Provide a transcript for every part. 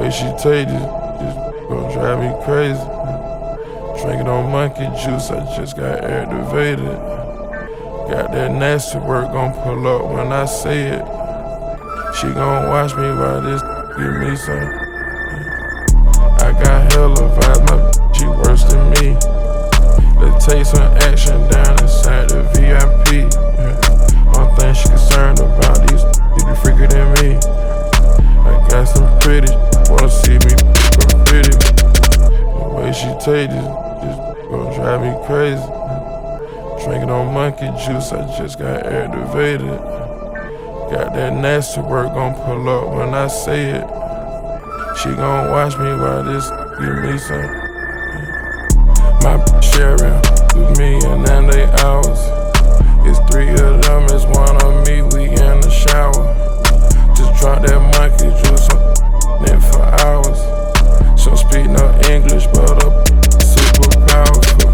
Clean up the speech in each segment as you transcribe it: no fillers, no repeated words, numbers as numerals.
way she take this gon' drive me crazy. Drinking on monkey juice, I just got activated. Got that nasty work gon' pull up when I say it. She gon' watch me while this give me some. I got hella vibes, my bitch, she worse than me. Let's take some action down inside the VIP. One thing she concerned about, these be freaker than me. I got some pretty, wanna see me pretty. The way she take this gon' drive me crazy. Drinking on monkey juice, I just got activated. Got that nasty work gon' pull up when I say it. She gon' watch me while this give me some. My bitch sharing with me and then they hours. It's 3 of them, it's 1 of me, we in the shower. Just drop that monkey juice, I'm in for hours. She don't speak no English, but her super powerful.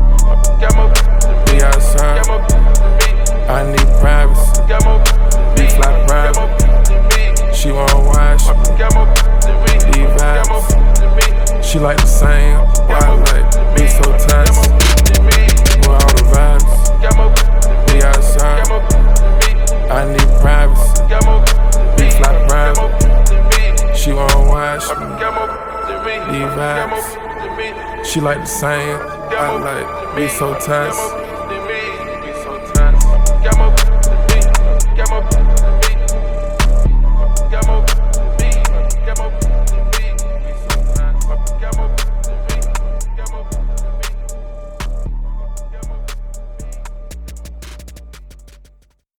Be outside, I need privacy. We fly private, she wanna watch me. These vibes, she like the same. Why I like be so tight? With all the vibes, be outside. I need privacy. We fly private, she wanna watch me. These vibes, she like the same. I like be so tight.